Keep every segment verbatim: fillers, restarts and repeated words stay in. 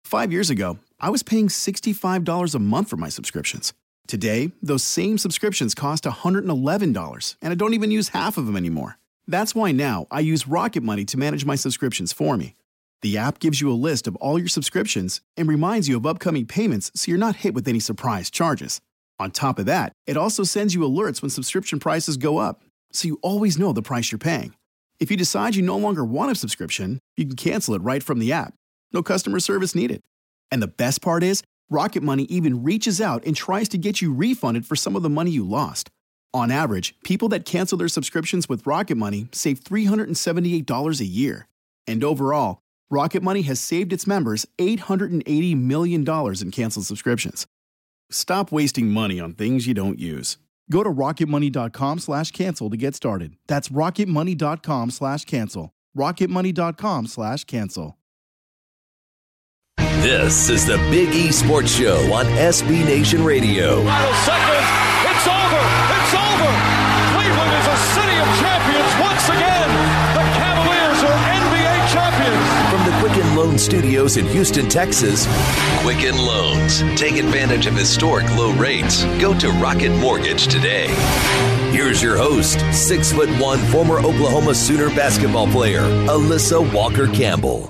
Five years ago, I was paying sixty-five dollars a month for my subscriptions. Today, those same subscriptions cost one hundred eleven dollars, and I don't even use half of them anymore. That's why now I use Rocket Money to manage my subscriptions for me. The app gives you a list of all your subscriptions and reminds you of upcoming payments so you're not hit with any surprise charges. On top of that, it also sends you alerts when subscription prices go up, so you always know the price you're paying. If you decide you no longer want a subscription, you can cancel it right from the app. No customer service needed. And the best part is, Rocket Money even reaches out and tries to get you refunded for some of the money you lost. On average, people that cancel their subscriptions with Rocket Money save three hundred seventy-eight dollars a year. And overall, Rocket Money has saved its members eight hundred eighty million dollars in canceled subscriptions. Stop wasting money on things you don't use. Go to rocketmoney.com slash cancel to get started. That's rocketmoney.com slash cancel. rocketmoney.com slash cancel. This is the Big E Sports Show on S B Nation Radio. Final seconds. It's over. It's over. Cleveland is a city of champions once again. The Cavaliers are N B A champions. From the Quicken Loans Studios in Houston, Texas, Quicken Loans. Take advantage of historic low rates. Go to Rocket Mortgage today. Here's your host, six foot one former Oklahoma Sooner basketball player, Alyssa Walker Campbell.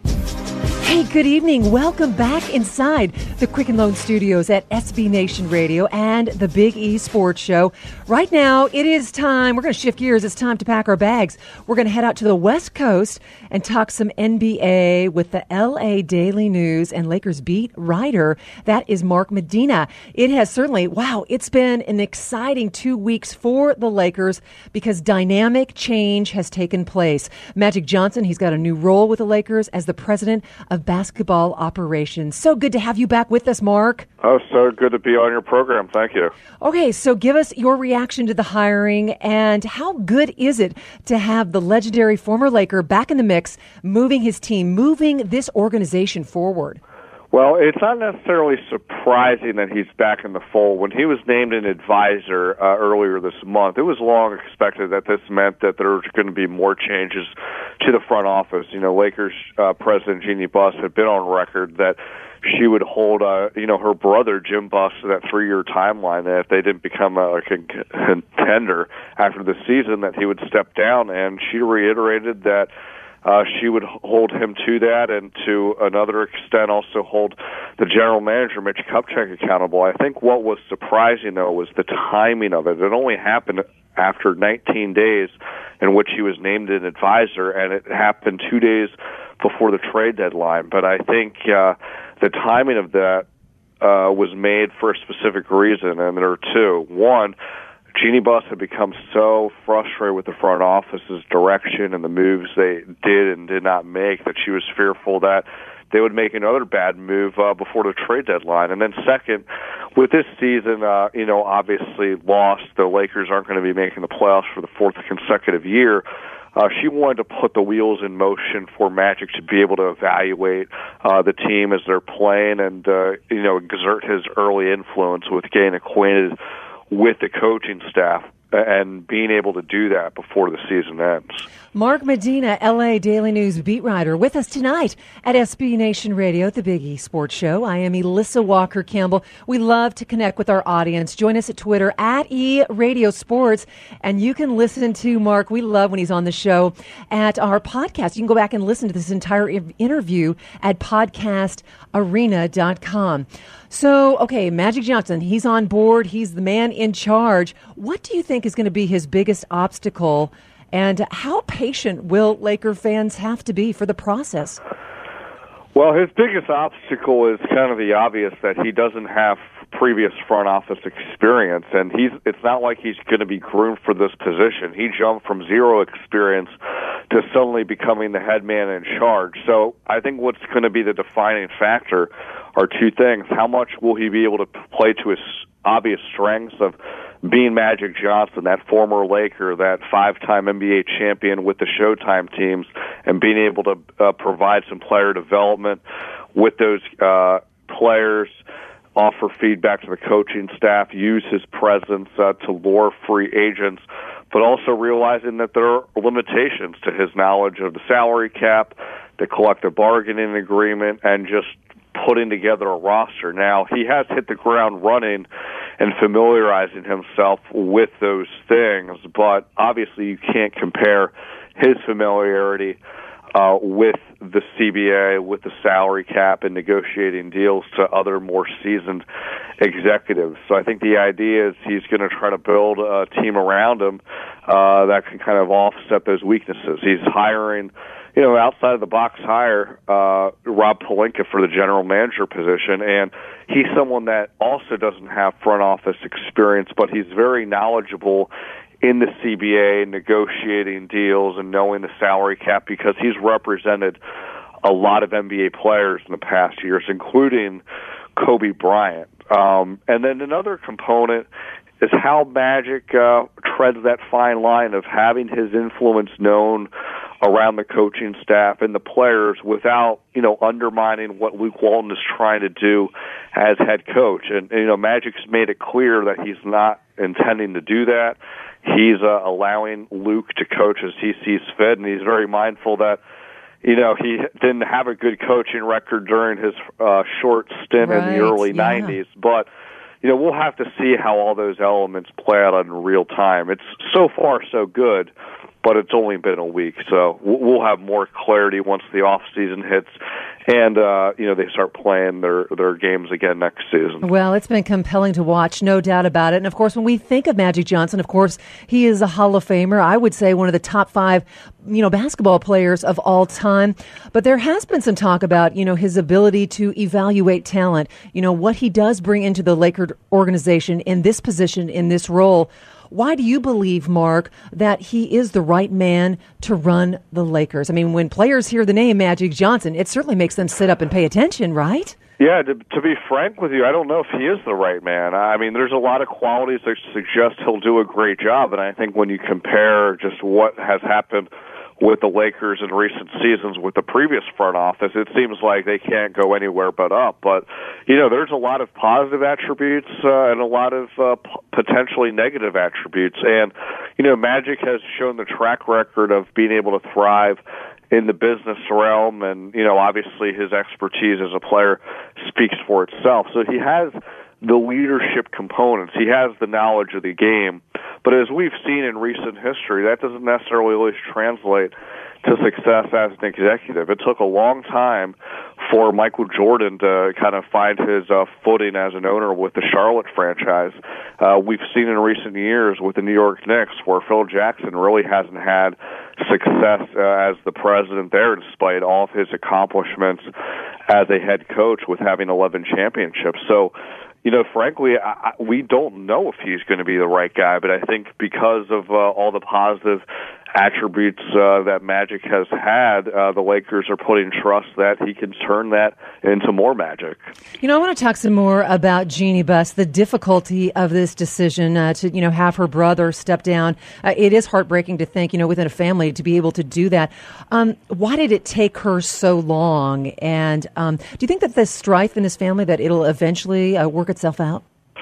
Hey, good evening. Welcome back inside the Quicken Loan Studios at S B Nation Radio and the Big E Sports Show. Right now, it is time. We're going to shift gears. It's time to pack our bags. We're going to head out to the West Coast and talk some N B A with the L A Daily News and Lakers beat writer. That is Mark Medina. It has certainly, wow, it's been an exciting two weeks for the Lakers because dynamic change has taken place. Magic Johnson, he's got a new role with the Lakers as the president of basketball operations. So good to have you back with us, Mark. Oh, so good to be on your program. Thank you. Okay, so give us your reaction to the hiring and how good is it to have the legendary former Laker back in the mix, moving his team, moving this organization forward? Well, it's not necessarily surprising that he's back in the fold. When he was named an advisor uh, earlier this month, it was long expected that this meant that there were going to be more changes to the front office. You know, Lakers uh, president Jeannie Buss had been on record that she would hold, uh, you know, her brother Jim Buss to that three-year timeline, that if they didn't become a, a contender after the season, that he would step down. And she reiterated that Uh, she would hold him to that, and to another extent also hold the general manager, Mitch Kupchak, accountable. I think what was surprising, though, was the timing of it. It only happened after nineteen days in which he was named an advisor, and it happened two days before the trade deadline. But I think uh, the timing of that uh, was made for a specific reason, and there are two. One, Jeannie Buss had become so frustrated with the front office's direction and the moves they did and did not make that she was fearful that they would make another bad move uh, before the trade deadline. And then second, with this season, uh, you know, obviously lost, the Lakers aren't going to be making the playoffs for the fourth consecutive year. Uh, she wanted to put the wheels in motion for Magic to be able to evaluate uh, the team as they're playing and, uh, you know, exert his early influence with getting acquainted with the coaching staff and being able to do that before the season ends. Mark Medina, L A Daily News beat writer, with us tonight at S B Nation Radio, the Big E Sports Show. I am Alyssa Walker Campbell. We love to connect with our audience. Join us at Twitter, at E Radio Sports, and you can listen to Mark. We love when he's on the show at our podcast. You can go back and listen to this entire interview at podcast arena dot com. So, okay, Magic Johnson, he's on board. He's the man in charge. What do you think is going to be his biggest obstacle, and how patient will Laker fans have to be for the process? Well, his biggest obstacle is kind of the obvious, that he doesn't have previous front office experience, and he's it's not like he's going to be groomed for this position. He jumped from zero experience to suddenly becoming the head man in charge. So I think what's going to be the defining factor are two things. How much will he be able to play to his obvious strengths of being Magic Johnson, that former Laker, that five-time N B A champion with the Showtime teams, and being able to uh, provide some player development with those uh, players, offer feedback to the coaching staff, use his presence uh, to lure free agents, but also realizing that there are limitations to his knowledge of the salary cap, the collective bargaining agreement, and just putting together a roster. Now, he has hit the ground running and familiarizing himself with those things, but obviously you can't compare his familiarity uh, with the C B A, with the salary cap and negotiating deals to other more seasoned executives. So I think the idea is he's going to try to build a team around him uh, that can kind of offset those weaknesses. He's hiring, you know, outside of the box hire, uh, Rob Pelinka for the general manager position, and he's someone that also doesn't have front office experience, but he's very knowledgeable in the C B A, negotiating deals and knowing the salary cap, because he's represented a lot of N B A players in the past years, including Kobe Bryant. Um, and then another component is how Magic uh, treads that fine line of having his influence known around the coaching staff and the players without, you know, undermining what Luke Walton is trying to do as head coach. And, and you know, Magic's made it clear that he's not intending to do that. He's uh, allowing Luke to coach as he sees fit, and he's very mindful that, you know, he didn't have a good coaching record during his uh, short stint right, in the early yeah. nineties. But, you know, we'll have to see how all those elements play out in real time. It's so far so good, but it's only been a week. So we'll have more clarity once the off season hits and, uh, you know, they start playing their, their games again next season. Well, it's been compelling to watch, no doubt about it. And, of course, when we think of Magic Johnson, of course, he is a Hall of Famer. I would say one of the top five, you know, basketball players of all time. But there has been some talk about, you know, his ability to evaluate talent, you know, what he does bring into the Lakers organization in this position, in this role. Why do you believe, Mark, that he is the right man to run the Lakers? I mean, when players hear the name Magic Johnson, it certainly makes them sit up and pay attention, right? Yeah, to, to be frank with you, I don't know if he is the right man. I mean, there's a lot of qualities that suggest he'll do a great job, and I think when you compare just what has happened with the Lakers in recent seasons with the previous front office, it seems like they can't go anywhere but up. But, you know, there's a lot of positive attributes uh, and a lot of uh, p- potentially negative attributes. And, you know, Magic has shown the track record of being able to thrive in the business realm, and, you know, obviously his expertise as a player speaks for itself. So he has the leadership components. He has the knowledge of the game. But as we've seen in recent history, that doesn't necessarily always translate to success as an executive. It took a long time for Michael Jordan to kind of find his uh, footing as an owner with the Charlotte franchise. Uh, we've seen in recent years with the New York Knicks where Phil Jackson really hasn't had success uh, as the president there, despite all of his accomplishments as a head coach with having eleven championships. So, you know, frankly, I, I, we don't know if he's going to be the right guy, but I think because of uh, all the positive attributes uh, that Magic has had, uh, the Lakers are putting trust that he can turn that into more magic. You know, I want to talk some more about Jeanie Buss, the difficulty of this decision uh, to, you know, have her brother step down. Uh, it is heartbreaking to think, you know, within a family to be able to do that. Um, why did it take her so long? And um, do you think that the strife in this family, that it'll eventually uh, work itself out?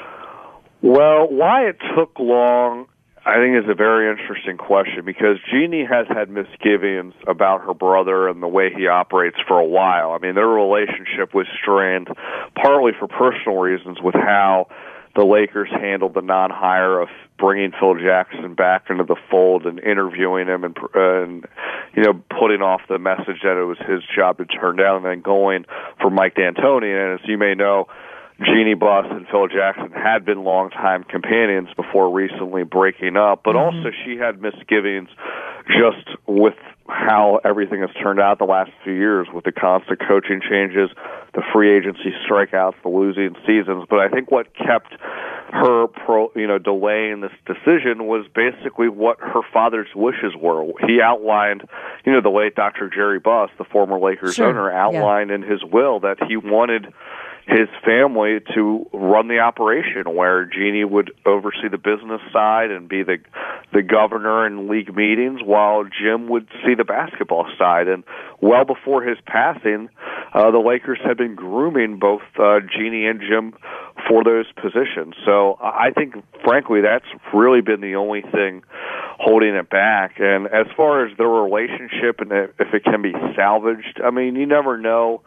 Well, why it took long, I think, is a very interesting question, because Jeanie has had misgivings about her brother and the way he operates for a while. I mean, their relationship was strained partly for personal reasons with how the Lakers handled the non-hire of bringing Phil Jackson back into the fold and interviewing him and, uh, and you know, putting off the message that it was his job to turn down, and then going for Mike D'Antoni. And as you may know, Jeanie Buss and Phil Jackson had been longtime companions before recently breaking up, but mm-hmm. also she had misgivings just with how everything has turned out the last few years with the constant coaching changes, the free agency strikeouts, the losing seasons. But I think what kept her, pro, you know, delaying this decision was basically what her father's wishes were. He outlined, you know, the late Doctor Jerry Buss, the former Lakers sure. owner, outlined yeah. in his will that he wanted his family to run the operation, where Jeanie would oversee the business side and be the the governor in league meetings, while Jim would see the basketball side. And well before his passing, uh, the Lakers had been grooming both uh, Jeanie and Jim for those positions. So I think, frankly, that's really been the only thing holding it back. And as far as their relationship and if it can be salvaged, I mean, you never know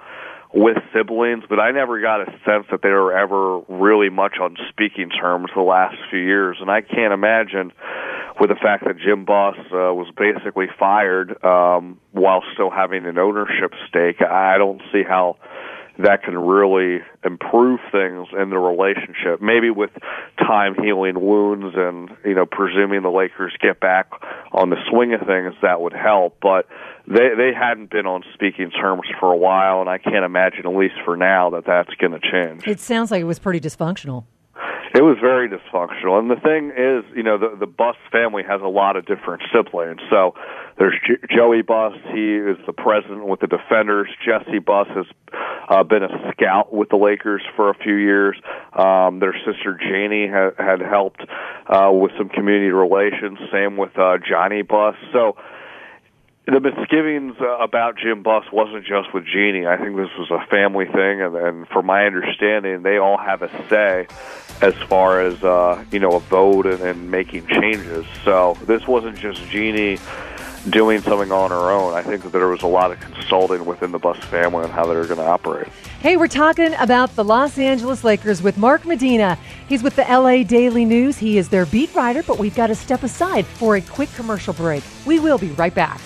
with siblings, but I never got a sense that they were ever really much on speaking terms the last few years. And I can't imagine, with the fact that Jim Buss uh, was basically fired um, while still having an ownership stake, I don't see how that can really improve things in the relationship. Maybe with time healing wounds and, you know, presuming the Lakers get back on the swing of things, that would help. But they they hadn't been on speaking terms for a while, and I can't imagine, at least for now, that that's going to change. It sounds like it was pretty dysfunctional. It was very dysfunctional. And the thing is, you know, the, the Buss family has a lot of different siblings. So there's J- Joey Buss. He is the president with the Defenders. Jesse Buss has uh, been a scout with the Lakers for a few years. Um, their sister Janie ha- had helped uh, with some community relations. Same with uh, Johnny Buss. So the misgivings uh, about Jim Buss wasn't just with Jeannie. I think this was a family thing, and, and from my understanding, they all have a say as far as uh, you know, a vote and, and making changes. So this wasn't just Jeannie doing something on her own. I think that there was a lot of consulting within the Buss family on how they were going to operate. Hey, we're talking about the Los Angeles Lakers with Mark Medina. He's with the L A Daily News. He is their beat writer, but we've got to step aside for a quick commercial break. We will be right back.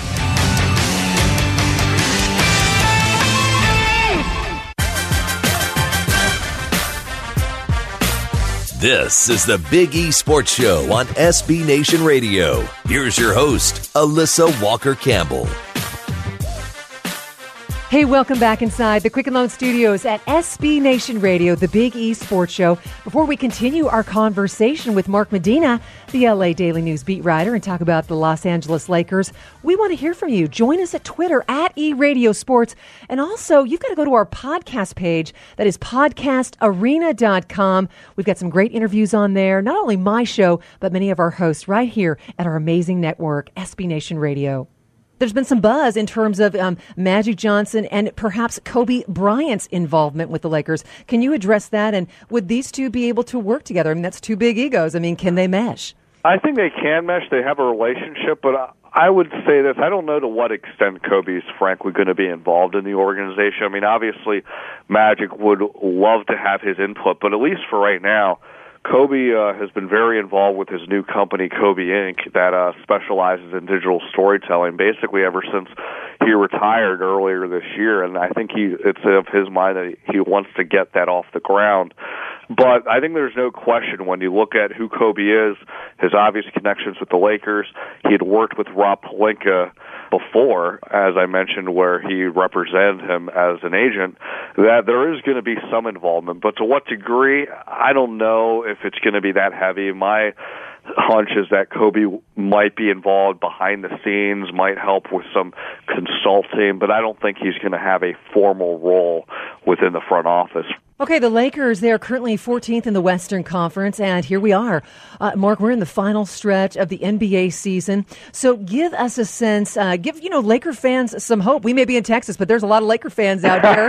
This is the Big E Sports Show on S B Nation Radio. Here's your host, Alyssa Walker-Campbell. Hey, welcome back inside the Quicken Loan Studios at S B Nation Radio, the Big E Sports Show. Before we continue our conversation with Mark Medina, the L A Daily News beat writer, and talk about the Los Angeles Lakers, we want to hear from you. Join us at Twitter at eRadioSports. And also, you've got to go to our podcast page. That is podcast arena dot com. We've got some great interviews on there. Not only my show, but many of our hosts right here at our amazing network, S B Nation Radio. There's been some buzz in terms of um, Magic Johnson and perhaps Kobe Bryant's involvement with the Lakers. Can you address that? And would these two be able to work together? I mean, that's two big egos. I mean, can they mesh? I think they can mesh. They have a relationship, but I would say this. I don't know to what extent Kobe is frankly going to be involved in the organization. I mean, obviously, Magic would love to have his input, but at least for right now, Kobe uh, has been very involved with his new company, Kobe Incorporated, that uh, specializes in digital storytelling, basically ever since he retired earlier this year. And I think he it's of his mind that he wants to get that off the ground. But I think there's no question when you look at who Kobe is, his obvious connections with the Lakers. He had worked with Rob Pelinka before, as I mentioned, where he represented him as an agent, that there is going to be some involvement. But to what degree, I don't know if it's going to be that heavy. My hunch is that Kobe might be involved behind the scenes, might help with some consulting, but I don't think he's going to have a formal role within the front office. Okay, the Lakers, they are currently fourteenth in the Western Conference, and here we are. Uh, Mark, we're in the final stretch of the N B A season. So give us a sense, uh, give, you know, Laker fans some hope. We may be in Texas, but there's a lot of Laker fans out here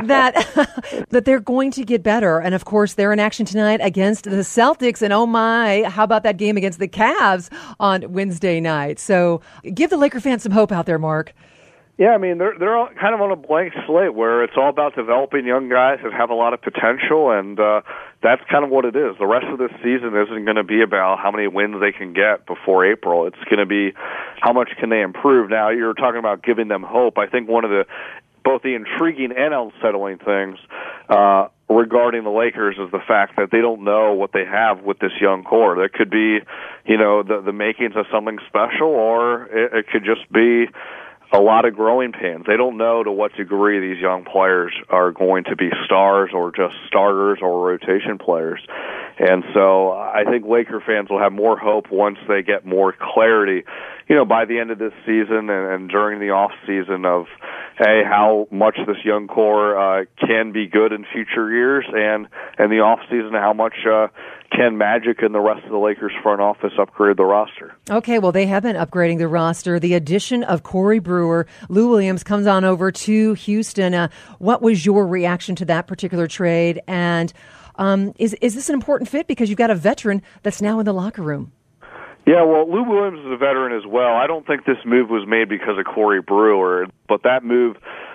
that that they're going to get better. And, of course, they're in action tonight against the Celtics. And, oh, my, how about that game against the Cavs on Wednesday night? So give the Laker fans some hope out there, Mark. Yeah, I mean, they're they're all kind of on a blank slate where it's all about developing young guys that have a lot of potential, and uh, that's kind of what it is. The rest of this season isn't going to be about how many wins they can get before April. It's going to be how much can they improve. Now, you're talking about giving them hope. I think one of the both the intriguing and unsettling things uh, regarding the Lakers is the fact that they don't know what they have with this young core. There could be, you know, the, the makings of something special, or it, it could just be a lot of growing pains. They don't know to what degree these young players are going to be stars or just starters or rotation players. And so I think Laker fans will have more hope once they get more clarity, you know, by the end of this season and, and during the off season of, hey, how much this young core uh, can be good in future years, and and the off season how much uh, can Magic and the rest of the Lakers front office upgrade the roster. Okay, well, they have been upgrading the roster. The addition of Corey Brewer, Lou Williams comes on over to Houston. Uh, what was your reaction to that particular trade? And um, is is this an important fit because you've got a veteran that's now in the locker room? Yeah, well, Lou Williams is a veteran as well. I don't think this move was made because of Corey Brewer, but that move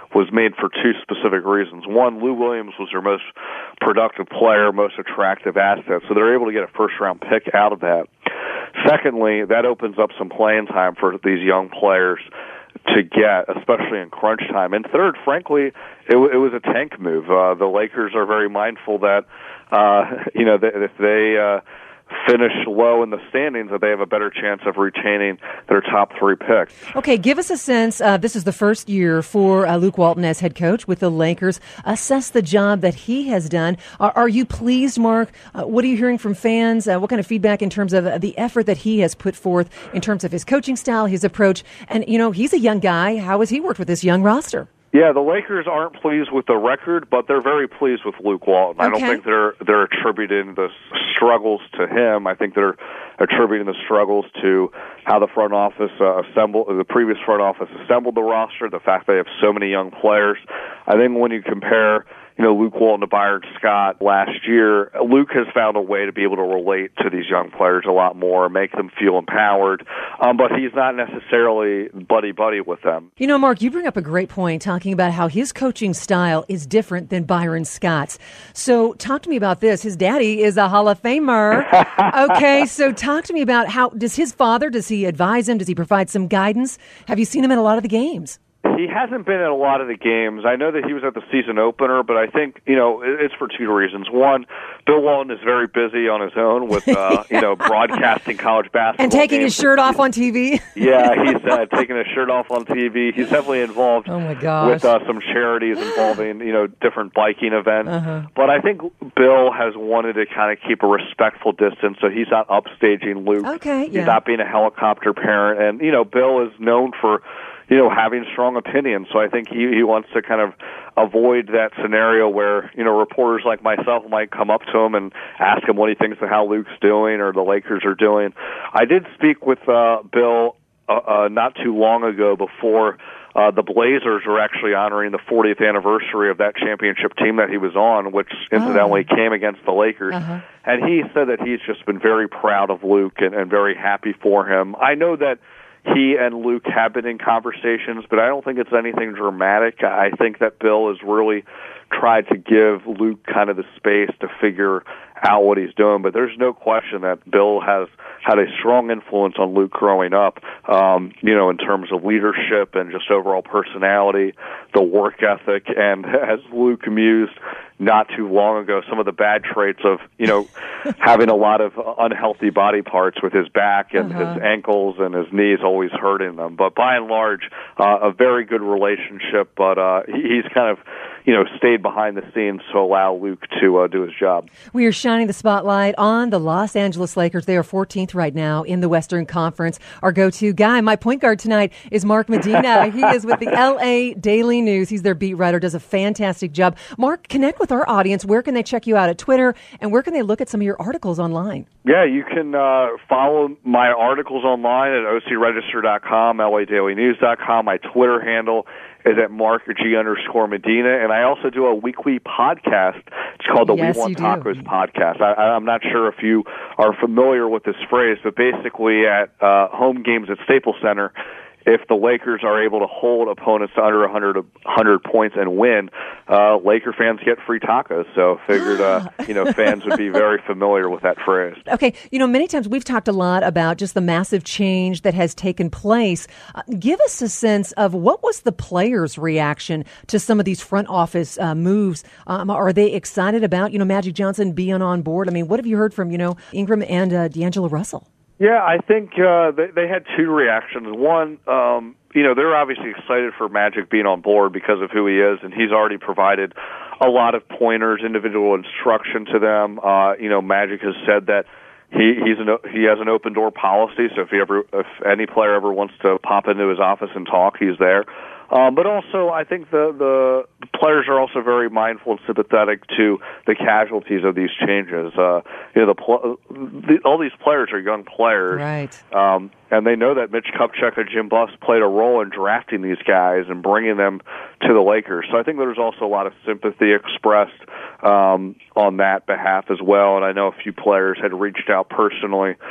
was made for two specific reasons. One, Lou Williams was their most productive player, most attractive asset, so they're able to get a first-round pick out of that. Secondly, that opens up some playing time for these young players to get, especially in crunch time. And third, frankly, it, it was a tank move. Uh, the Lakers are very mindful that, uh, you know, that if they uh, finish low in the standings, that they have a better chance of retaining their top three picks. Okay, give us a sense. Uh, this is the first year for uh, Luke Walton as head coach with the Lakers. Assess the job that he has done. Are, are you pleased, Mark? Uh, what are you hearing from fans? Uh, what kind of feedback in terms of uh, the effort that he has put forth in terms of his coaching style, his approach? And, you know, he's a young guy. How has he worked with this young roster? Yeah, the Lakers aren't pleased with the record, but they're very pleased with Luke Walton. Okay. I don't think they're they're attributing the struggles to him. I think they're attributing the struggles to how the front office uh, assembled, the previous front office assembled the roster, the fact they have so many young players. I think when you compare, you know, Luke Walton to Byron Scott last year, Luke has found a way to be able to relate to these young players a lot more, make them feel empowered, um, but he's not necessarily buddy-buddy with them. You know, Mark, you bring up a great point talking about how his coaching style is different than Byron Scott's. So talk to me about this. His daddy is a Hall of Famer. Okay, so talk to me about how, does his father, does he advise him? Does he provide some guidance? Have you seen him at a lot of the games? He hasn't been at a lot of the games. I know that he was at the season opener, but I think, you know, it's for two reasons. One, Bill Walton is very busy on his own with, uh, you know, broadcasting college basketball and taking games. his shirt off on T V. Yeah, he's uh, taking his shirt off on T V. He's heavily involved oh my gosh. with uh, some charities involving, you know, different biking events. Uh-huh. But I think Bill has wanted to kind of keep a respectful distance, so he's not upstaging Luke. Okay, yeah. He's not being a helicopter parent. And, you know, Bill is known for, you know, having strong opinions. So I think he, he wants to kind of avoid that scenario where, you know, reporters like myself might come up to him and ask him what he thinks of how Luke's doing or the Lakers are doing. I did speak with uh, Bill uh, uh, not too long ago before uh, the Blazers were actually honoring the fortieth anniversary of that championship team that he was on, which incidentally oh. came against the Lakers. Uh-huh. And he said that he's just been very proud of Luke and, and very happy for him. I know that he and Luke have been in conversations, but I don't think it's anything dramatic. I think that Bill has really tried to give Luke kind of the space to figure out what he's doing, but there's no question that Bill has had a strong influence on Luke growing up, um, you know, in terms of leadership and just overall personality, the work ethic, and as Luke mused not too long ago, some of the bad traits of, you know, having a lot of unhealthy body parts with his back and uh-huh. his ankles and his knees always hurting them. But by and large, uh, a very good relationship, but uh, he's kind of, you know, stayed behind the scenes to allow Luke to uh, do his job. We are shining the spotlight on the Los Angeles Lakers. They are fourteenth right now in the Western Conference. Our go-to guy, my point guard tonight, is Mark Medina. He is with the L A Daily News. He's their beat writer, does a fantastic job. Mark, connect with our audience. Where can they check you out at Twitter, and where can they look at some of your articles online? Yeah, you can uh, follow my articles online at O C Register dot com, L A Daily News dot com. My Twitter handle is at Mark G underscore Medina, and I also do a weekly podcast. It's called the yes, We Want Tacos podcast. I, I'm not sure if you are familiar with this phrase, but basically at uh, home games at Staples Center, if the Lakers are able to hold opponents to under one hundred, one hundred points and win, uh, Laker fans get free tacos. So figured, uh, you know, fans would be very familiar with that phrase. Okay. You know, many times we've talked a lot about just the massive change that has taken place. Uh, give us a sense of what was the players' reaction to some of these front office uh, moves. Um, are they excited about, you know, Magic Johnson being on board? I mean, what have you heard from, you know, Ingram and uh, D'Angelo Russell? Yeah, I think uh, they, they had two reactions. One, um, you know, they're obviously excited for Magic being on board because of who he is, and he's already provided a lot of pointers, individual instruction to them. Uh, you know, Magic has said that he he's an, he has an open door policy, so if he ever if any player ever wants to pop into his office and talk, he's there. Um, but also, I think the, the players are also very mindful and sympathetic to the casualties of these changes. Uh, you know, the, pl- the all these players are young players, right? Um, and they know that Mitch Kupchak and Jim Buss played a role in drafting these guys and bringing them to the Lakers. So I think there's also a lot of sympathy expressed um, on that behalf as well. And I know a few players had reached out personally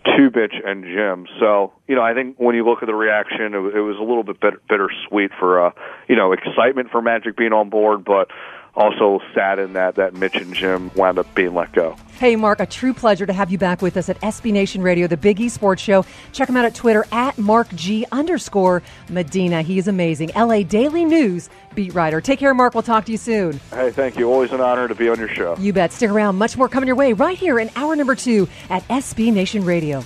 Tubich and Jim. So, you know, I think when you look at the reaction, it, it was a little bit bitter, bittersweet for, uh, you know, excitement for Magic being on board, but also saddened that, that Mitch and Jim wound up being let go. Hey, Mark, a true pleasure to have you back with us at S B Nation Radio, the Big E Sports Show. Check him out at Twitter, at MarkG underscore Medina. He is amazing. L A Daily News beat writer. Take care, Mark. We'll talk to you soon. Hey, thank you. Always an honor to be on your show. You bet. Stick around. Much more coming your way right here in hour number two at S B Nation Radio.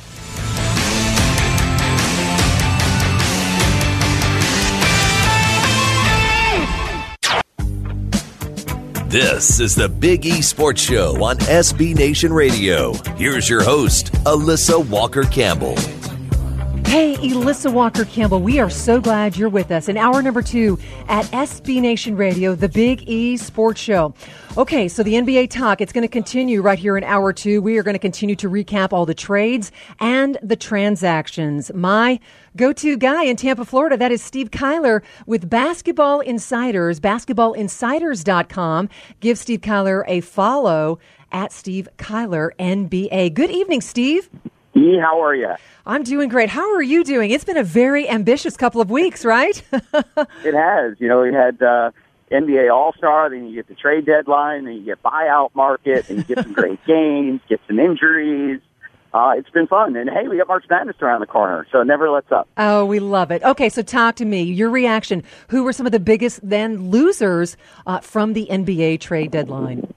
This is the Big E Sports Show on S B Nation Radio. Here's your host, Alyssa Walker-Campbell. Hey, Alyssa Walker-Campbell, we are so glad you're with us in hour number two at S B Nation Radio, the Big E Sports Show. Okay, so the N B A talk, it's going to continue right here in hour two. We are going to continue to recap all the trades and the transactions. My go-to guy in Tampa, Florida, that is Steve Kyler with Basketball Insiders, basketball insiders dot com. Give Steve Kyler a follow at Steve Kyler N B A. Good evening, Steve. Hey, how are you? I'm doing great. How are you doing? It's been a very ambitious couple of weeks, right? It has. You know, we had uh, N B A All-Star, then you get the trade deadline, then you get buyout market, and you get some great games, get some injuries. Uh, it's been fun. And, hey, we got March Madness around the corner, so it never lets up. Oh, we love it. Okay, so talk to me. Your reaction. Who were some of the biggest then losers uh, from the N B A trade deadline?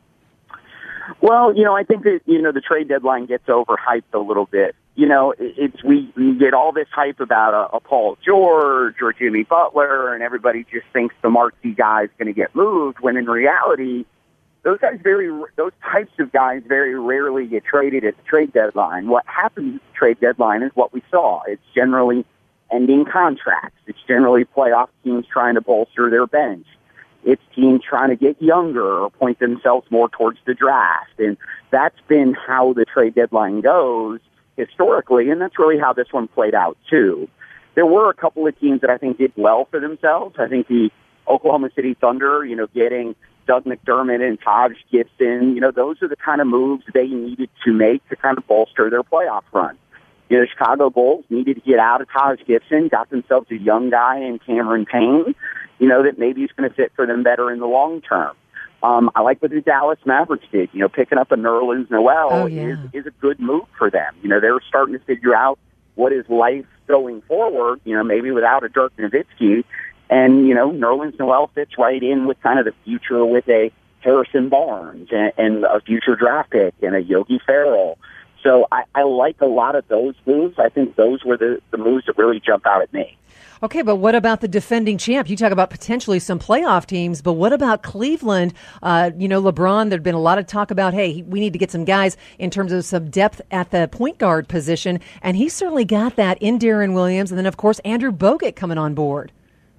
Well, you know, I think that, you know, the trade deadline gets overhyped a little bit. You know, it's we, we get all this hype about a, a Paul George or Jimmy Butler, and everybody just thinks the marquee guy is going to get moved, when in reality, those guys very those types of guys very rarely get traded at the trade deadline. What happens at the trade deadline is what we saw. It's generally ending contracts. It's generally playoff teams trying to bolster their bench. It's teams trying to get younger or point themselves more towards the draft. And that's been how the trade deadline goes historically, and that's really how this one played out, too. There were a couple of teams that I think did well for themselves. I think the Oklahoma City Thunder, you know, getting Doug McDermott and Taj Gibson, you know, those are the kind of moves they needed to make to kind of bolster their playoff run. You know, the Chicago Bulls needed to get out of Taj Gibson, got themselves a young guy in Cameron Payne, you know, that maybe is going to fit for them better in the long term. Um, I like what the Dallas Mavericks did. You know, picking up a Nerlens Noel oh, yeah. is, is a good move for them. You know, they're starting to figure out what is life going forward, you know, maybe without a Dirk Nowitzki. And, you know, Nerlens Noel fits right in with kind of the future with a Harrison Barnes and, and a future draft pick and a Yogi Ferrell. So I, I like a lot of those moves. I think those were the, the moves that really jump out at me. Okay, but what about the defending champ? You talk about potentially some playoff teams, but what about Cleveland? Uh, you know, LeBron, there'd been a lot of talk about, hey, we need to get some guys in terms of some depth at the point guard position, and he certainly got that in Deron Williams, and then, of course, Andrew Bogut coming on board.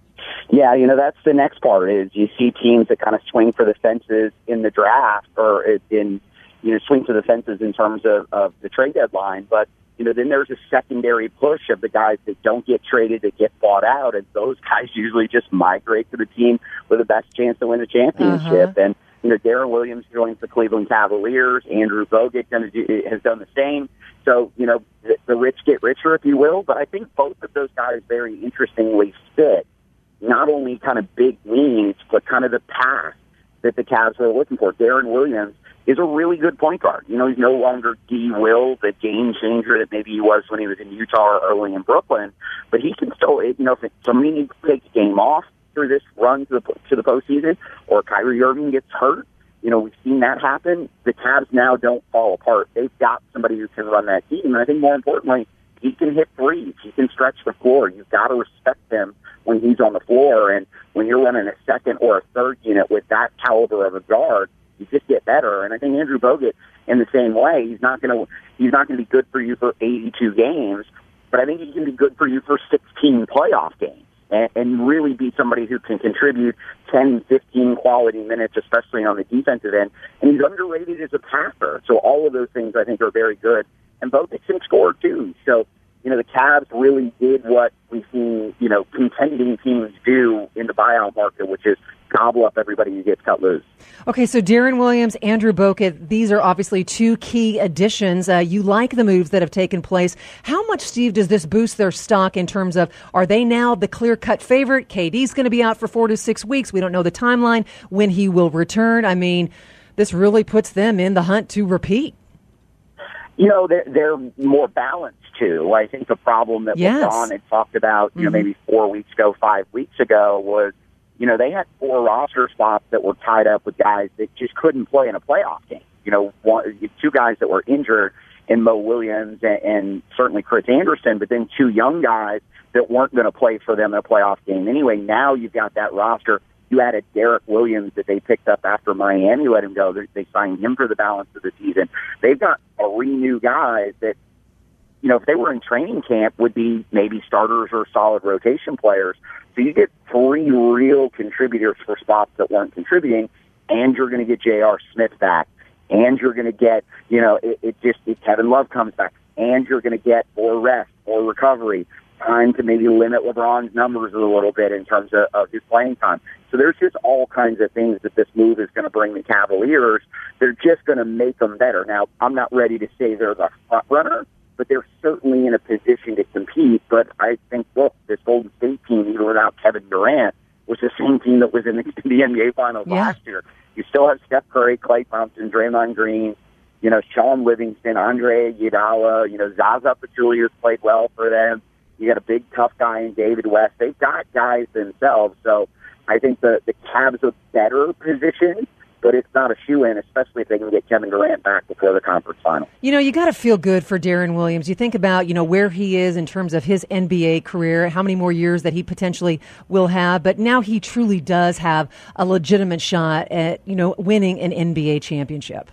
Yeah, you know, that's the next part is you see teams that kind of swing for the fences in the draft or in, you know, swing for the fences in terms of, of the trade deadline, but you know, then there's a secondary push of the guys that don't get traded, that get bought out, and those guys usually just migrate to the team with the best chance to win the championship. Uh-huh. And, you know, Deron Williams joins the Cleveland Cavaliers. Andrew Bogut do, has done the same. So, you know, the, the rich get richer, if you will. But I think both of those guys very interestingly fit not only kind of big needs, but kind of the path that the Cavs are looking for. Deron Williams is a really good point guard. You know, he's no longer D. Will, the game changer that maybe he was when he was in Utah or early in Brooklyn, but he can still, you know, if somebody needs to take a game off through this run to the, to the postseason, or Kyrie Irving gets hurt, you know, we've seen that happen. The Cavs now don't fall apart. They've got somebody who can run that team, and I think more importantly, he can hit threes. He can stretch the floor. You've got to respect him when he's on the floor, and when you're running a second or a third unit with that caliber of a guard, you just get better. And I think Andrew Bogut, in the same way, he's not going to he's not going to be good for you for eighty-two games, but I think he can be good for you for sixteen playoff games and, and really be somebody who can contribute ten, fifteen quality minutes, especially on the defensive end. And he's underrated as a passer. So all of those things I think are very good. And Bogut can score too. So, you know, the Cavs really did what we've seen, you know, contending teams do in the buyout market, which is gobble up everybody who gets cut loose. Okay, so Deron Williams, Andrew Bogut, these are obviously two key additions. Uh, you like the moves that have taken place. How much, Steve, does this boost their stock in terms of, are they now the clear-cut favorite? K D's going to be out for four to six weeks. We don't know the timeline when he will return. I mean, this really puts them in the hunt to repeat. You know, they're, they're more balanced, too. I think the problem that yes. LeBron had talked about, you know, mm-hmm. maybe four weeks ago, five weeks ago, was, you know, they had four roster spots that were tied up with guys that just couldn't play in a playoff game. You know, one, two guys that were injured in Mo Williams and, and certainly Chris Anderson, but then two young guys that weren't going to play for them in a playoff game. Anyway, now you've got that roster. You added Derek Williams that they picked up after Miami let him go. They, they signed him for the balance of the season. They've got three new guys that, you know, if they were in training camp, would be maybe starters or solid rotation players. So you get three real contributors for spots that weren't contributing, and you're going to get J R. Smith back, and you're going to get, you know, it, it just, it, Kevin Love comes back, and you're going to get more rest, more recovery, time to maybe limit LeBron's numbers a little bit in terms of, of his playing time. So there's just all kinds of things that this move is going to bring the Cavaliers. They're just going to make them better. Now, I'm not ready to say they're the front runner, but they're certainly in a position to compete. But I think, look, this Golden State team, even without Kevin Durant, was the same team that was in the, the N B A Finals yeah. last year. You still have Steph Curry, Klay Thompson, Draymond Green, you know, Sean Livingston, Andre Iguodala, you know, Zaza Pachulia's played well for them. You got a big, tough guy in David West. They've got guys themselves. So I think the, the Cavs are better positioned, but it's not a shoe-in, especially if they can get Kevin Durant back before the conference final. You know, you got to feel good for Deron Williams. You think about, you know, where he is in terms of his N B A career, how many more years that he potentially will have, but now he truly does have a legitimate shot at, you know, winning an N B A championship.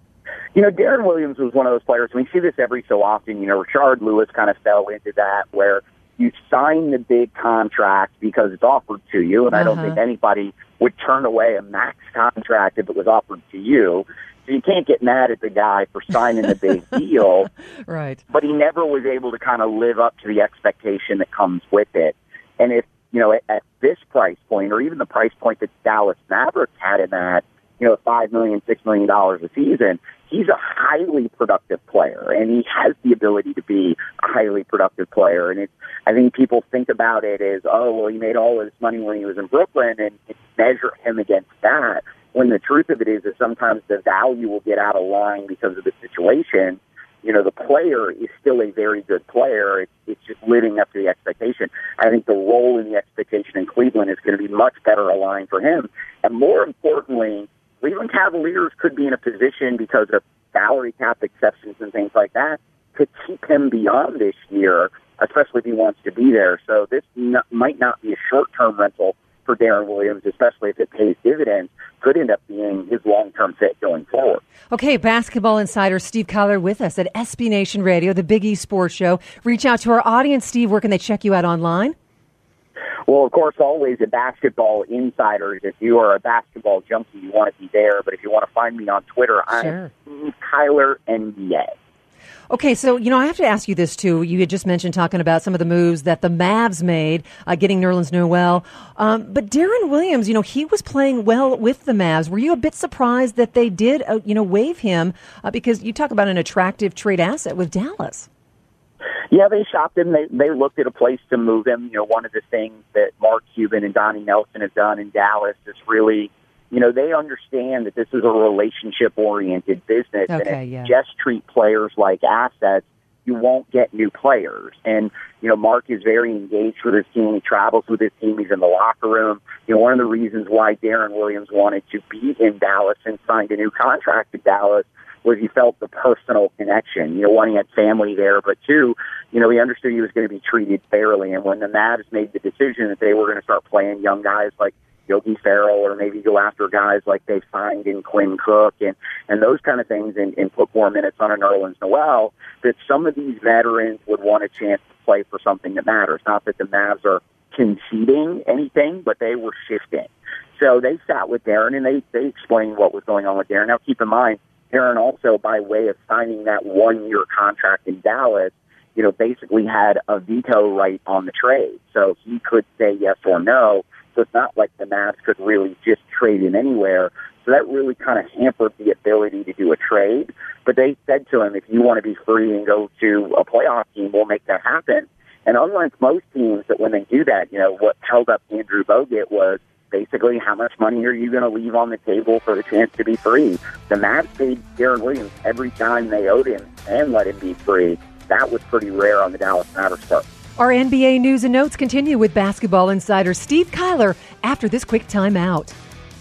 You know, Deron Williams was one of those players. We see this every so often. You know, Rashard Lewis kind of fell into that where you sign the big contract because it's offered to you, and uh-huh. I don't think anybody would turn away a max contract if it was offered to you. So you can't get mad at the guy for signing the big deal. Right. But he never was able to kind of live up to the expectation that comes with it. And if, you know, at, at this price point, or even the price point that Dallas Mavericks had in that, you know, five million dollars, six million dollars a season, he's a highly productive player, and he has the ability to be a highly productive player. And it's, I think people think about it as, oh, well, he made all his money when he was in Brooklyn, and measure him against that, when the truth of it is that sometimes the value will get out of line because of the situation. You know, the player is still a very good player. It's, it's just living up to the expectation. I think the role in the expectation in Cleveland is going to be much better aligned for him. And more importantly, Cleveland Cavaliers could be in a position, because of salary cap exceptions and things like that, to keep him beyond this year, especially if he wants to be there. So this n- might not be a short-term rental for Deron Williams, especially if it pays dividends, could end up being his long-term fit going forward. Okay, basketball insider Steve Kyler with us at S B Nation Radio, the Big East Sports Show. Reach out to our audience. Steve, where can they check you out online? Well, of course, always at Basketball Insiders. If you are a basketball junkie, you want to be there. But if you want to find me on Twitter, sure. I'm Kyler N B A. Okay, so, you know, I have to ask you this, too. You had just mentioned talking about some of the moves that the Mavs made, uh, getting Nerlens Noel. Um, but Deron Williams, you know, he was playing well with the Mavs. Were you a bit surprised that they did, uh, you know, waive him? Uh, because you talk about an attractive trade asset with Dallas. Yeah, they shopped him. They they looked at a place to move him. You know, one of the things that Mark Cuban and Donnie Nelson have done in Dallas is really, you know, they understand that this is a relationship-oriented business. Okay, and if yeah. you just treat players like assets, you won't get new players. And, you know, Mark is very engaged with his team. He travels with his team. He's in the locker room. You know, one of the reasons why Deron Williams wanted to be in Dallas and signed a new contract with Dallas was he felt the personal connection. You know, one, he had family there, but two, you know, he understood he was going to be treated fairly. And when the Mavs made the decision that they were going to start playing young guys like Yogi Ferrell, or maybe go after guys like they signed in Quinn Cook and, and those kind of things, and, and put more minutes on a Nerlens Noel, that some of these veterans would want a chance to play for something that matters. Not that the Mavs are conceding anything, but they were shifting. So they sat with Deron, and they, they explained what was going on with Deron. Now, keep in mind, Deron also, by way of signing that one-year contract in Dallas, you know, basically had a veto right on the trade. So he could say yes or no So it's not like the Mavs could really just trade him anywhere. So that really kind of hampered the ability to do a trade. But they said to him, if you want to be free and go to a playoff team, we'll make that happen. And unlike most teams that when they do that, you know, what held up Andrew Bogut was basically how much money are you going to leave on the table for the chance to be free? The Mavs paid Deron Williams every time they owed him and let him be free. That was pretty rare on the Dallas Mavericks part. Our N B A news and notes continue with basketball insider Steve Kyler after this quick timeout.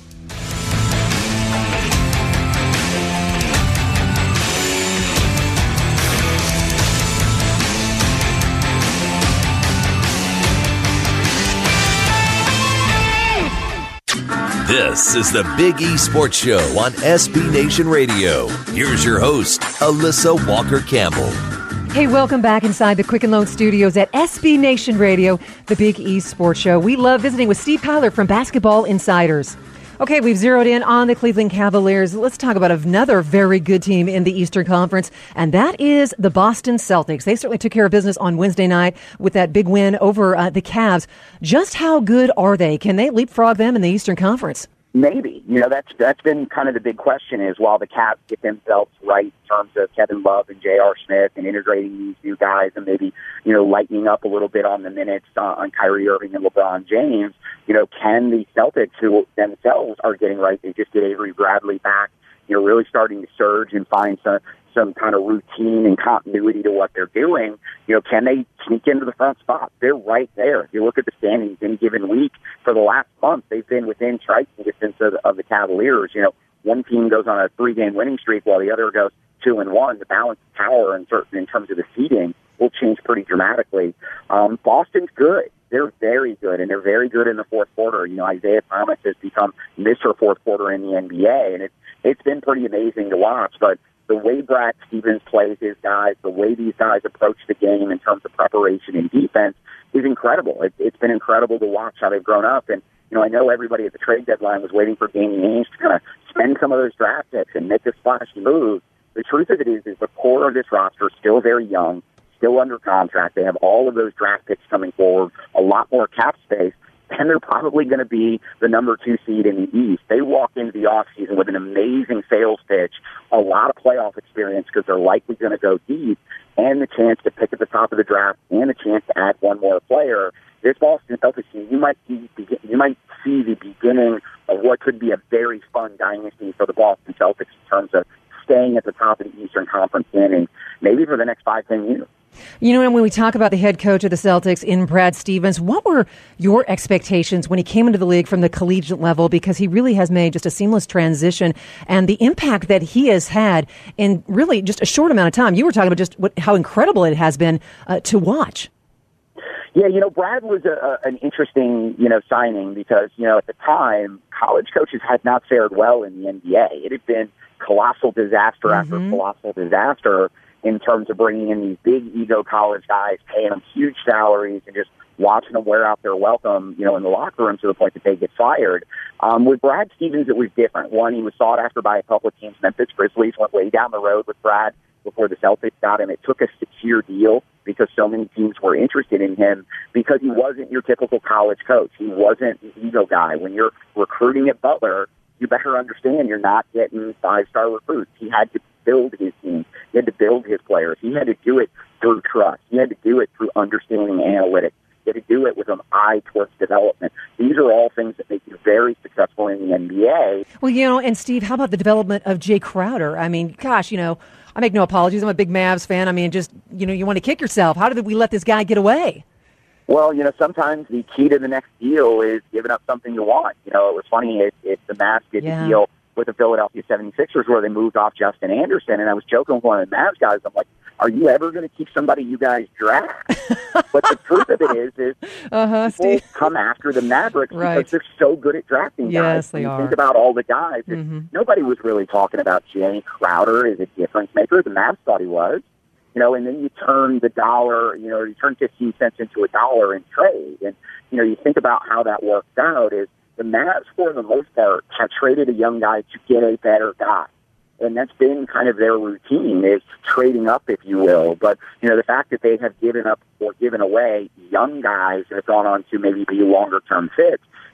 This is the Big E Sports Show on S B Nation Radio. Here's your host, Alyssa Walker-Campbell. Hey, welcome back inside the Quicken Loan Studios at S B Nation Radio, the Big E Sports Show. We love visiting with Steve Kyler from Basketball Insiders. Okay, we've zeroed in on the Cleveland Cavaliers. Let's talk about another very good team in the Eastern Conference, and that is the Boston Celtics. They certainly took care of business on Wednesday night with that big win over uh, the Cavs. Just how good are they? Can they leapfrog them in the Eastern Conference? Maybe. You know, that's that's been kind of the big question is while the Cavs get themselves right in terms of Kevin Love and J R. Smith and integrating these new guys and maybe, you know, lightening up a little bit on the minutes uh, on Kyrie Irving and LeBron James, you know, can the Celtics, who themselves are getting right, they just get Avery Bradley back, you know, really starting to surge and find some some kind of routine and continuity to what they're doing, you know, can they sneak into the front spot? They're right there. If you look at the standings any given week for the last month, they've been within striking distance of, of the Cavaliers. You know, one team goes on a three-game winning streak while the other goes two and one. The balance of power in, certain, in terms of the seeding will change pretty dramatically. Um, Boston's good. They're very good, and they're very good in the fourth quarter. You know, Isaiah Thomas has become Mister Fourth Quarter in the N B A, and it's it's been pretty amazing to watch. But the way Brad Stevens plays his guys, the way these guys approach the game in terms of preparation and defense is incredible. It, it's been incredible to watch how they've grown up. And, you know, I know everybody at the trade deadline was waiting for Danny Ainge to kind of spend some of those draft picks and make a splashy move. The truth of it is, is the core of this roster is still very young, still under contract. They have all of those draft picks coming forward, a lot more cap space, and they're probably going to be the number two seed in the East. They walk into the offseason with an amazing sales pitch, a lot of playoff experience because they're likely going to go deep, and the chance to pick at the top of the draft and a chance to add one more player. This Boston Celtics team, you might see, you might see the beginning of what could be a very fun dynasty for the Boston Celtics in terms of staying at the top of the Eastern Conference standings, maybe for the next five, ten years. You know, and when we talk about the head coach of the Celtics in Brad Stevens, what were your expectations when he came into the league from the collegiate level? Because he really has made just a seamless transition, and the impact that he has had in really just a short amount of time. You were talking about just what, how incredible it has been uh, to watch. Yeah, you know, Brad was a, a, an interesting, you know, signing because, you know, at the time, college coaches had not fared well in the N B A. It had been colossal disaster mm-hmm. after colossal disaster in terms of bringing in these big ego college guys, paying them huge salaries, and just watching them wear out their welcome, you know, in the locker room to the point that they get fired. Um, with Brad Stevens, it was different. One, he was sought after by a couple of teams. Memphis Grizzlies went way down the road with Brad before the Celtics got him. It took a secure deal because so many teams were interested in him because he wasn't your typical college coach. He wasn't the ego guy. When you're recruiting at Butler, you better understand you're not getting five-star recruits. He had to build his team. He had to build his players. He had to do it through trust. He had to do it through understanding analytics. He had to do it with an eye towards development. These are all things that make you very successful in the N B A. Well, you know, and Steve, how about the development of Jay Crowder? I mean, gosh, you know, I make no apologies. I'm a big Mavs fan. I mean, just, you know, you want to kick yourself. How did we let this guy get away? Well, you know, sometimes the key to the next deal is giving up something you want. You know, it was funny if, if the Mavs did yeah. the deal with the Philadelphia seventy-sixers where they moved off Justin Anderson, and I was joking with one of the Mavs guys. I'm like, are you ever going to keep somebody you guys draft? But the truth of it is, is uh-huh, people Steve. come after the Mavericks right. because they're so good at drafting yes, guys. Yes, they you are. Think about all the guys. Mm-hmm. Nobody was really talking about Jay Crowder as a difference maker. The Mavs thought he was. You know, and then you turn the dollar, you know, you turn fifteen cents into a dollar in trade. And, you know, you think about how that works out is the Mavs, for the most part, have traded a young guy to get a better guy. And that's been kind of their routine, is trading up, if you will. But, you know, the fact that they have given up or given away young guys that have gone on to maybe be longer-term fits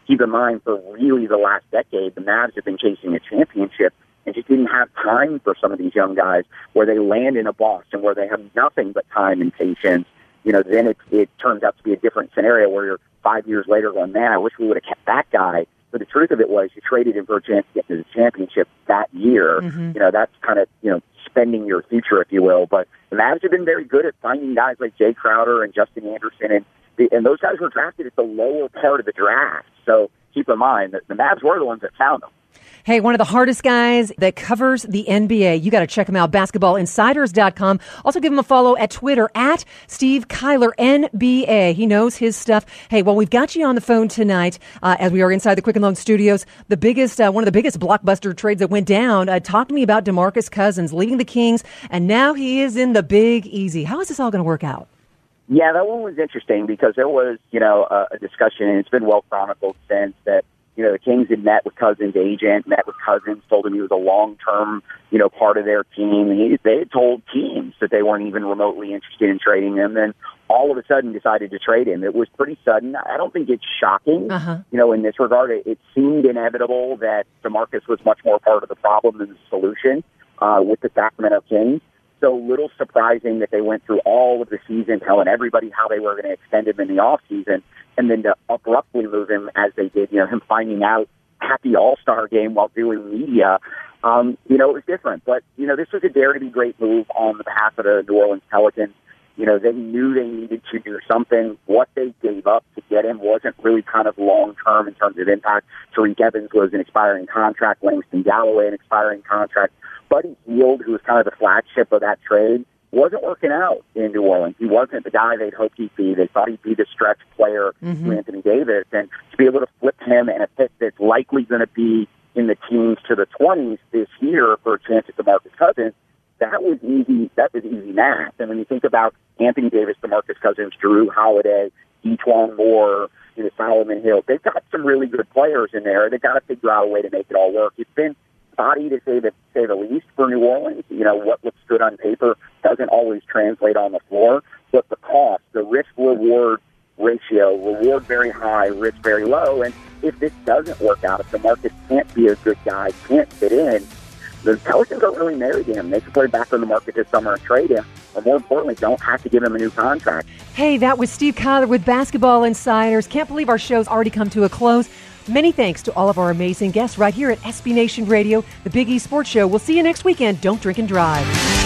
keep in mind, for really the last decade, the Mavs have been chasing a championship and just didn't have time for some of these young guys where they land in a Boston where they have nothing but time and patience. You know, then it, it turns out to be a different scenario where you're five years later going, man, I wish we would have kept that guy. But the truth of it was you traded him for a chance to get to the championship that year. Mm-hmm. You know, that's kind of, you know, spending your future, if you will. But the Mavs have been very good at finding guys like Jay Crowder and Justin Anderson, and the, and those guys were drafted at the lower part of the draft. So keep in mind that the Mavs were the ones that found them. Hey, one of the hardest guys that covers the N B A. You got to check him out, basketball insiders dot com. Also give him a follow at Twitter, at Steve Kyler N B A. He knows his stuff. Hey, well, we've got you on the phone tonight uh, as we are inside the Quicken Loan Studios. The biggest, uh, one of the biggest blockbuster trades that went down. Uh, talk to me about DeMarcus Cousins leaving the Kings, and now he is in the Big Easy. How is this all going to work out? Yeah, that one was interesting because there was, you know, a, a discussion, and it's been well chronicled since that, you know, the Kings had met with Cousins' agent, met with Cousins, told him he was a long-term, you know, part of their team. He, they had told teams that they weren't even remotely interested in trading him, and all of a sudden decided to trade him. It was pretty sudden. I don't think it's shocking, uh-huh. you know, in this regard. It, it seemed inevitable that DeMarcus was much more part of the problem than the solution uh, with the Sacramento Kings. So little surprising that they went through all of the season telling everybody how they were going to extend him in the offseason, and then to abruptly move him as they did, you know, him finding out at the All-Star game while doing media, um, you know, it was different. But, you know, this was a dare-to-be-great move on the behalf of the New Orleans Pelicans. You know, they knew they needed to do something. What they gave up to get him wasn't really kind of long-term in terms of impact. Tariq Evans was an expiring contract, Langston Galloway an expiring contract. Buddy Hield, who was kind of the flagship of that trade, wasn't working out in New Orleans. He wasn't the guy they'd hoped he'd be. They thought he'd be the stretch player mm-hmm. to Anthony Davis. And to be able to flip him and a pick that's likely going to be in the teens to the twenties this year for a chance at DeMarcus Cousins, that was easy. That was easy math. And when you think about Anthony Davis, DeMarcus Cousins, Jrue Holiday, E'Twaun Moore, you know, Solomon Hill, they've got some really good players in there. They've got to figure out a way to make it all work. It's been spotty, to say the, say the least, for New Orleans. You know, what looks good on paper doesn't always translate on the floor. But the cost, the risk-reward ratio, reward very high, risk very low. And if this doesn't work out, if DeMarcus can't be a good guy, can't fit in, the Pelicans don't really marry him. They can put him back on the market this summer and trade him. Or more importantly, don't have to give him a new contract. Hey, that was Steve Kyler with Basketball Insiders. Can't believe our show's already come to a close. Many thanks to all of our amazing guests right here at S B Nation Radio, the Big E Sports Show. We'll see you next weekend. Don't drink and drive.